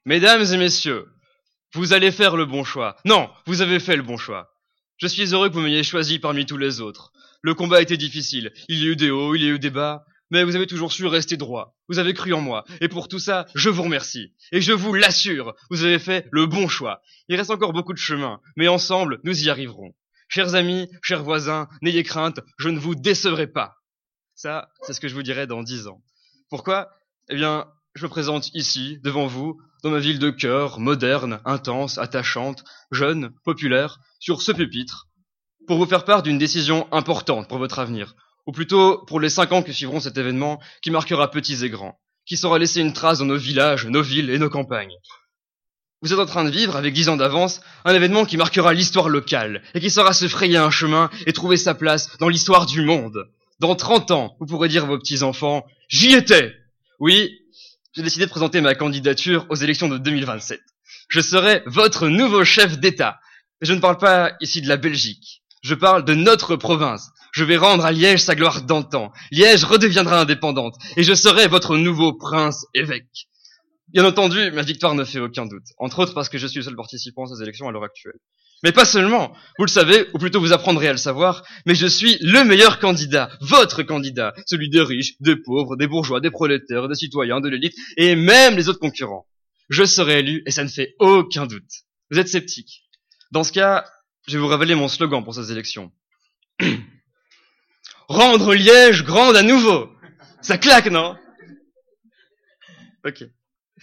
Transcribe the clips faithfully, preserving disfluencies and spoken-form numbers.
Mesdames et messieurs, vous allez faire le bon choix. Non, vous avez fait le bon choix. Je suis heureux que vous m'ayez choisi parmi tous les autres. Le combat a été difficile. Il y a eu des hauts, il y a eu des bas. Mais vous avez toujours su rester droit. Vous avez cru en moi. Et pour tout ça, je vous remercie. Et je vous l'assure, vous avez fait le bon choix. Il reste encore beaucoup de chemin. Mais ensemble, nous y arriverons. Chers amis, chers voisins, n'ayez crainte, je ne vous décevrai pas. Ça, c'est ce que je vous dirai dans dix ans. Pourquoi? Eh bien, je me présente ici, devant vous, dans ma ville de cœur, moderne, intense, attachante, jeune, populaire, sur ce pupitre, pour vous faire part d'une décision importante pour votre avenir, ou plutôt pour les cinq ans qui suivront cet événement qui marquera petits et grands, qui saura laisser une trace dans nos villages, nos villes et nos campagnes. Vous êtes en train de vivre, avec dix ans d'avance, un événement qui marquera l'histoire locale, et qui saura se frayer un chemin et trouver sa place dans l'histoire du monde. Dans trente ans, vous pourrez dire à vos petits-enfants « J'y étais !» Oui, j'ai décidé de présenter ma candidature aux élections de deux mille vingt-sept. Je serai votre nouveau chef d'État. Et je ne parle pas ici de la Belgique. Je parle de notre province. Je vais rendre à Liège sa gloire d'antan. Liège redeviendra indépendante. Et je serai votre nouveau prince-évêque. Bien entendu, ma victoire ne fait aucun doute. Entre autres parce que je suis le seul participant à ces élections à l'heure actuelle. Mais pas seulement, vous le savez, ou plutôt vous apprendrez à le savoir, mais je suis le meilleur candidat, votre candidat, celui des riches, des pauvres, des bourgeois, des prolétaires, des citoyens, de l'élite, et même les autres concurrents. Je serai élu, et ça ne fait aucun doute. Vous êtes sceptique. Dans ce cas, je vais vous révéler mon slogan pour ces élections. Rendre Liège grande à nouveau. Ça claque, non? Ok.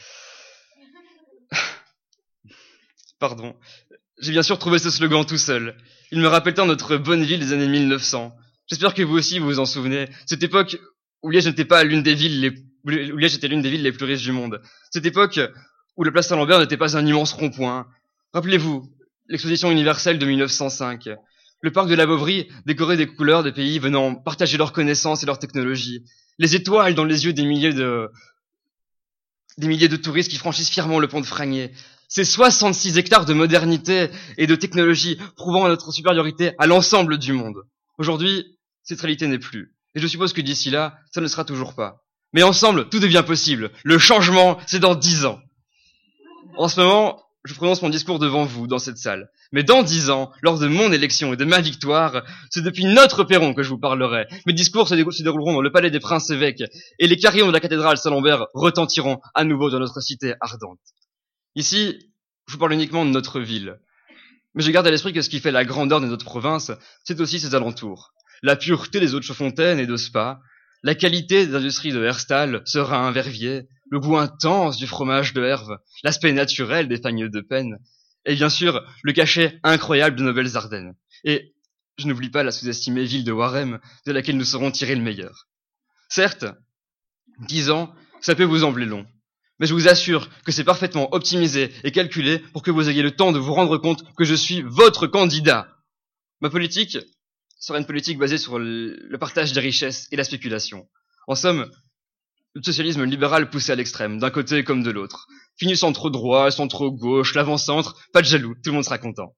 Pardon. J'ai bien sûr trouvé ce slogan tout seul. Il me rappelle tant notre bonne ville des années mille neuf cents. J'espère que vous aussi vous vous en souvenez. Cette époque où Liège n'était pas l'une des villes les, où Liège était l'une des villes les plus riches du monde. Cette époque où la place Saint-Lambert n'était pas un immense rond-point. Rappelez-vous, l'exposition universelle de mille neuf cent cinq. Le parc de la Bovry décoré des couleurs des pays venant partager leurs connaissances et leurs technologies. Les étoiles dans les yeux des milliers de, des milliers de touristes qui franchissent fièrement le pont de Fragné. Ces soixante-six hectares de modernité et de technologie prouvant notre supériorité à l'ensemble du monde. Aujourd'hui, cette réalité n'est plus. Et je suppose que d'ici là, ça ne sera toujours pas. Mais ensemble, tout devient possible. Le changement, c'est dans dix ans. En ce moment, je prononce mon discours devant vous, dans cette salle. Mais dans dix ans, lors de mon élection et de ma victoire, c'est depuis notre perron que je vous parlerai. Mes discours se, dé- se dérouleront dans le palais des princes-évêques, et les carillons de la cathédrale Saint-Lambert retentiront à nouveau dans notre cité ardente. Ici, je vous parle uniquement de notre ville. Mais je garde à l'esprit que ce qui fait la grandeur de notre province, c'est aussi ses alentours. La pureté des eaux de Chaudfontaine et de Spa, la qualité des industries de Herstal, Serein, Verviers, le goût intense du fromage de Herve, l'aspect naturel des fagnes de Penne, et bien sûr, le cachet incroyable de nos belles Ardennes. Et je n'oublie pas la sous-estimée ville de Warem, de laquelle nous saurons tirer le meilleur. Certes, dix ans, ça peut vous sembler long. Mais je vous assure que c'est parfaitement optimisé et calculé pour que vous ayez le temps de vous rendre compte que je suis votre candidat. Ma politique sera une politique basée sur le partage des richesses et la spéculation. En somme, le socialisme libéral poussé à l'extrême, d'un côté comme de l'autre. Fini centre-droit, centre-gauche, l'avant-centre, pas de jaloux, tout le monde sera content.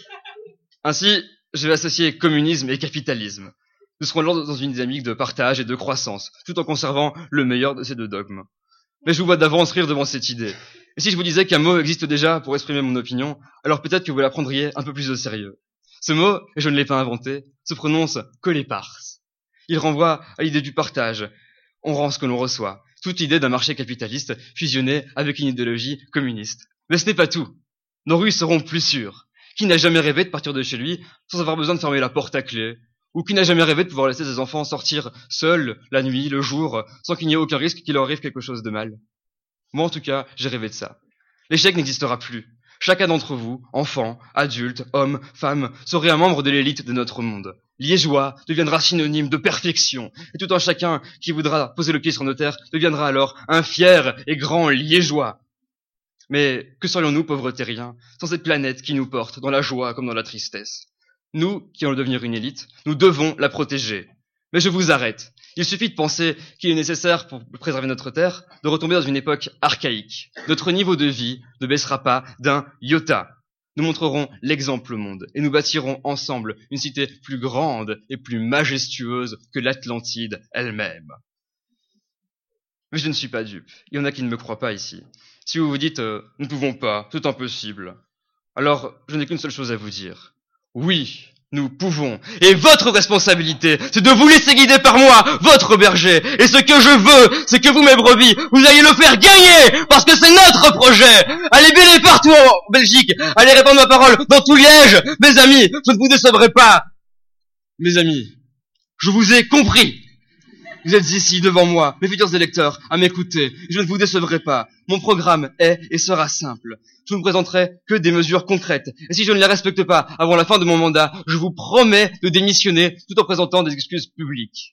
Ainsi, je vais associer communisme et capitalisme. Nous serons alors dans une dynamique de partage et de croissance, tout en conservant le meilleur de ces deux dogmes. Mais je vous vois d'avance rire devant cette idée. Et si je vous disais qu'un mot existe déjà pour exprimer mon opinion, alors peut-être que vous la prendriez un peu plus au sérieux. Ce mot, et je ne l'ai pas inventé, se prononce colépars. Il renvoie à l'idée du partage. On rend ce que l'on reçoit. Toute idée d'un marché capitaliste fusionné avec une idéologie communiste. Mais ce n'est pas tout. Nos rues seront plus sûres. Qui n'a jamais rêvé de partir de chez lui sans avoir besoin de fermer la porte à clé? Ou qui n'a jamais rêvé de pouvoir laisser ses enfants sortir seuls, la nuit, le jour, sans qu'il n'y ait aucun risque qu'il leur arrive quelque chose de mal? Moi, en tout cas, j'ai rêvé de ça. L'échec n'existera plus. Chacun d'entre vous, enfants, adultes, hommes, femmes, serait un membre de l'élite de notre monde. Liégeois deviendra synonyme de perfection, et tout un chacun qui voudra poser le pied sur nos terres deviendra alors un fier et grand Liégeois. Mais que serions-nous, pauvres terriens, sans cette planète qui nous porte dans la joie comme dans la tristesse? Nous, qui allons devenir une élite, nous devons la protéger. Mais je vous arrête. Il suffit de penser qu'il est nécessaire, pour préserver notre terre, de retomber dans une époque archaïque. Notre niveau de vie ne baissera pas d'un iota. Nous montrerons l'exemple au monde, et nous bâtirons ensemble une cité plus grande et plus majestueuse que l'Atlantide elle-même. Mais je ne suis pas dupe. Il y en a qui ne me croient pas ici. Si vous vous dites euh, « nous ne pouvons pas, c'est impossible », alors je n'ai qu'une seule chose à vous dire. Oui, nous pouvons. Et votre responsabilité, c'est de vous laisser guider par moi, votre berger. Et ce que je veux, c'est que vous, mes brebis, vous allez le faire gagner, parce que c'est notre projet. Allez bêler partout en Belgique, allez répandre ma parole dans tout Liège. Mes amis, je ne vous décevrai pas. Mes amis, je vous ai compris. Vous êtes ici devant moi, mes futurs électeurs, à m'écouter. Je ne vous décevrai pas. Mon programme est et sera simple. Je ne vous présenterai que des mesures concrètes. Et si je ne les respecte pas avant la fin de mon mandat, je vous promets de démissionner tout en présentant des excuses publiques.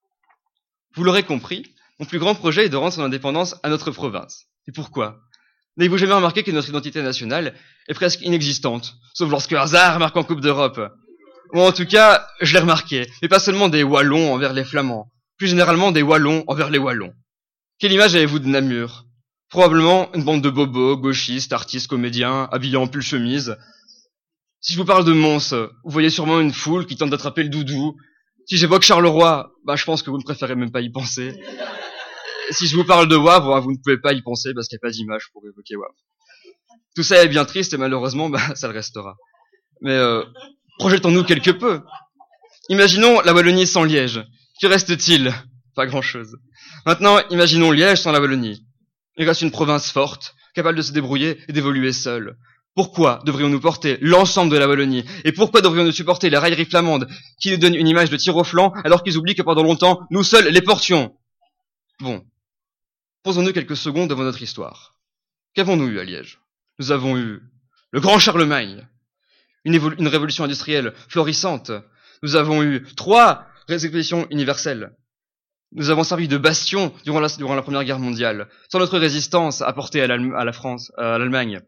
Vous l'aurez compris, mon plus grand projet est de rendre son indépendance à notre province. Et pourquoi ? N'avez-vous jamais remarqué que notre identité nationale est presque inexistante, sauf lorsque hasard marque en Coupe d'Europe ? Ou en tout cas, je l'ai remarqué, et pas seulement des Wallons envers les Flamands, plus généralement des Wallons envers les Wallons. Quelle image avez-vous de Namur ? Probablement une bande de bobos, gauchistes, artistes, comédiens, habillés en pull chemise. Si je vous parle de Mons, vous voyez sûrement une foule qui tente d'attraper le doudou. Si j'évoque Charleroi, bah je pense que vous ne préférez même pas y penser. Si je vous parle de Wavre, vous ne pouvez pas y penser parce qu'il n'y a pas d'image pour évoquer Wavre. Tout ça est bien triste et malheureusement, bah ça le restera. Mais euh, projetons-nous quelque peu. Imaginons la Wallonie sans Liège. Que reste-t-il ? Pas grand-chose. Maintenant, imaginons Liège sans la Wallonie. Il reste une province forte, capable de se débrouiller et d'évoluer seule. Pourquoi devrions-nous porter l'ensemble de la Wallonie ? Et pourquoi devrions-nous supporter les railleries flamandes qui nous donnent une image de tir au flanc alors qu'ils oublient que pendant longtemps, nous seuls les portions ? Bon. Posons-nous quelques secondes devant notre histoire. Qu'avons-nous eu à Liège ? Nous avons eu le grand Charlemagne, une, évolu- une révolution industrielle florissante. Nous avons eu trois expéditions universelles. Nous avons servi de bastion durant la, durant la Première Guerre mondiale, sans notre résistance apportée à, à la France, à l'Allemagne.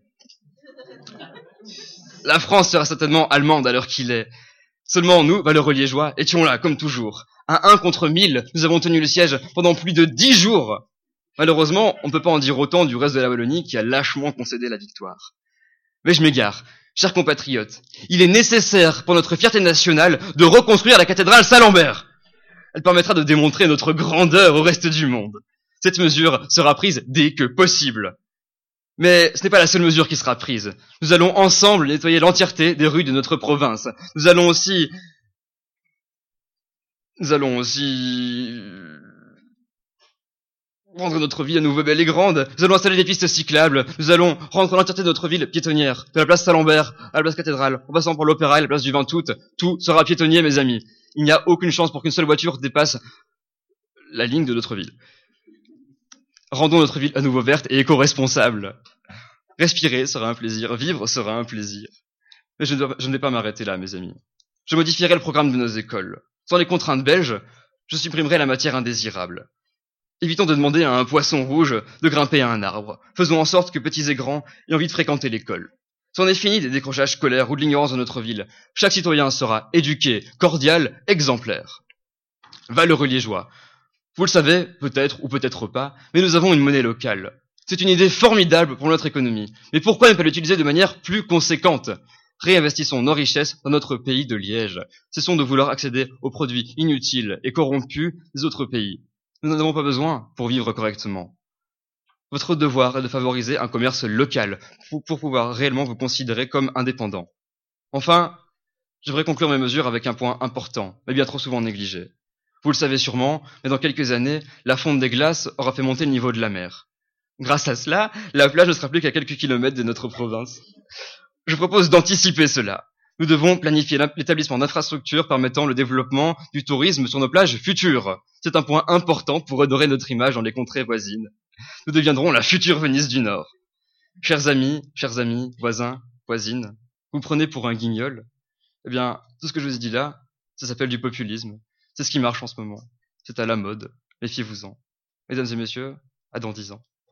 La France sera certainement allemande à l'heure qu'il est. Seulement nous, valeureux liégeois, étions là, comme toujours. À un contre mille, nous avons tenu le siège pendant plus de dix jours. Malheureusement, on ne peut pas en dire autant du reste de la Wallonie qui a lâchement concédé la victoire. Mais je m'égare. Chers compatriotes, il est nécessaire pour notre fierté nationale de reconstruire la cathédrale Saint-Lambert. Elle permettra de démontrer notre grandeur au reste du monde. Cette mesure sera prise dès que possible. Mais ce n'est pas la seule mesure qui sera prise. Nous allons ensemble nettoyer l'entièreté des rues de notre province. Nous allons aussi... Nous allons aussi... rendre notre ville à nouveau belle et grande. Nous allons installer des pistes cyclables. Nous allons rendre l'entièreté de notre ville piétonnière. De la place Saint-Lambert à la place Cathédrale, en passant par l'Opéra et la place du vingt août, tout sera piétonnier, mes amis. Il n'y a aucune chance pour qu'une seule voiture dépasse la ligne de notre ville. Rendons notre ville à nouveau verte et éco-responsable. Respirer sera un plaisir, vivre sera un plaisir. Mais je ne, dois, je ne vais pas m'arrêter là, mes amis. Je modifierai le programme de nos écoles. Sans les contraintes belges, je supprimerai la matière indésirable. Évitons de demander à un poisson rouge de grimper à un arbre. Faisons en sorte que petits et grands aient envie de fréquenter l'école. C'en est fini des décrochages scolaires ou de l'ignorance de notre ville. Chaque citoyen sera éduqué, cordial, exemplaire. Valeureux liégeois. Vous le savez, peut-être ou peut-être pas, mais nous avons une monnaie locale. C'est une idée formidable pour notre économie. Mais pourquoi ne pas l'utiliser de manière plus conséquente ? Réinvestissons nos richesses dans notre pays de Liège. Cessons de vouloir accéder aux produits inutiles et corrompus des autres pays. Nous n'en avons pas besoin pour vivre correctement. Votre devoir est de favoriser un commerce local pour, pour pouvoir réellement vous considérer comme indépendant. Enfin, j'aimerais conclure mes mesures avec un point important, mais bien trop souvent négligé. Vous le savez sûrement, mais dans quelques années, la fonte des glaces aura fait monter le niveau de la mer. Grâce à cela, la plage ne sera plus qu'à quelques kilomètres de notre province. Je propose d'anticiper cela. Nous devons planifier l'établissement d'infrastructures permettant le développement du tourisme sur nos plages futures. C'est un point important pour redorer notre image dans les contrées voisines. Nous deviendrons la future Venise du Nord. Chers amis, chers amis, voisins, voisines, vous prenez pour un guignol ? Eh bien, tout ce que je vous ai dit là, ça s'appelle du populisme. C'est ce qui marche en ce moment. C'est à la mode. Méfiez-vous-en. Mesdames et messieurs, à dans dix ans.